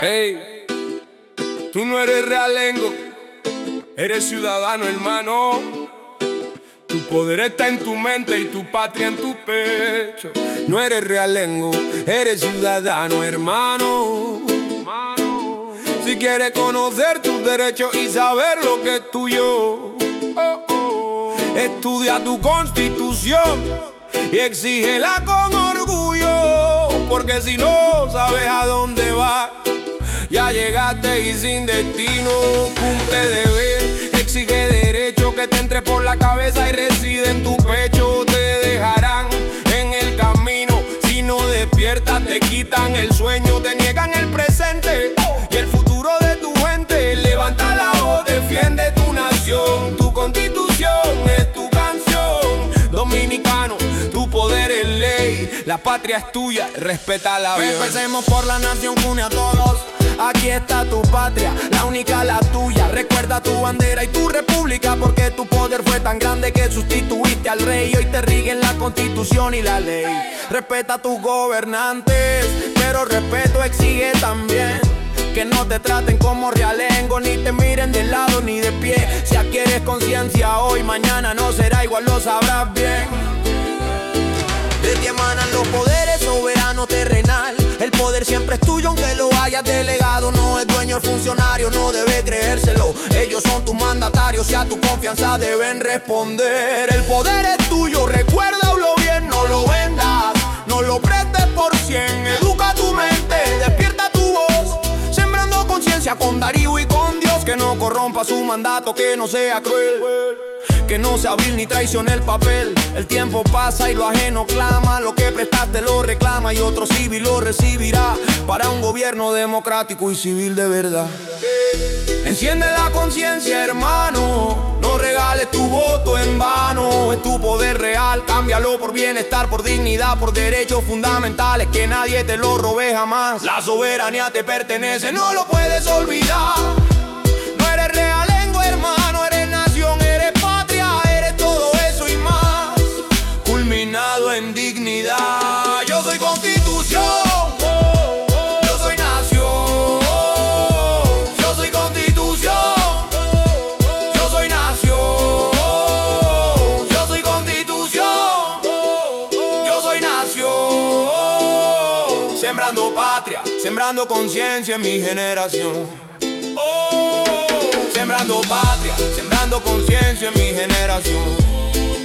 Ey, tú no eres realengo, eres ciudadano, hermano. Tu poder está en tu mente y tu patria en tu pecho. No eres realengo, eres ciudadano, hermano. Si quieres conocer tus derechos y saber lo que es tuyo, estudia tu constitución y exígela con orgullo. Porque si no sabes a dónde vas, ya llegaste y sin destino. Cumple deber, exige derecho que te entre por la cabeza y reside en tu pecho. Te dejarán en el camino, si no despiertas te quitan el sueño. Te niegan el presente y el futuro de tu gente. Levanta la voz, defiende tu nación. Tu constitución es tu canción. Dominicano, tu poder es ley. La patria es tuya, respétala bien. Empecemos por la nación que une a todos. Aquí está tu patria, la única, la tuya. Recuerda tu bandera y tu república, porque tu poder fue tan grande que sustituiste al rey. Hoy te rigen la constitución y la ley. Respeta a tus gobernantes, pero respeto exige también que no te traten como realengo, ni te miren de lado ni de pie. Si adquieres conciencia hoy, mañana no será igual, lo sabrás bien. De ti emanan los poderes soberano terrenal. El poder siempre es tuyo aunque lo hayas delegado. No es dueño el funcionario, no debe creérselo. Ellos son tus mandatarios y a tu confianza deben responder. El poder es tuyo, recuérdalo bien, no lo vendas, no lo prestes por 100. Educa tu mente, despierta tu voz, sembrando conciencia con Darío y con Dios. Que no corrompa su mandato, que no sea cruel, que no sea vil ni traicione el papel. El tiempo pasa y lo ajeno clama. Lo que prestaste lo reclama y otro civil lo recibirá. Para un gobierno democrático y civil de verdad. Enciende la conciencia, hermano. No regales tu voto en vano. Es tu poder real, cámbialo por bienestar, por dignidad, por derechos fundamentales. Que nadie te lo robe jamás. La soberanía te pertenece, no lo puedes olvidar. No eres realengo, hermano, eres nación, eres patria, eres todo eso y más. Culminado en dignidad. Yo soy constitución, yo soy nación. Yo soy constitución, yo soy nación. Yo soy constitución, yo soy nación. Sembrando patria, sembrando conciencia en mi generación. Sembrando patria, sembrando conciencia en mi generación.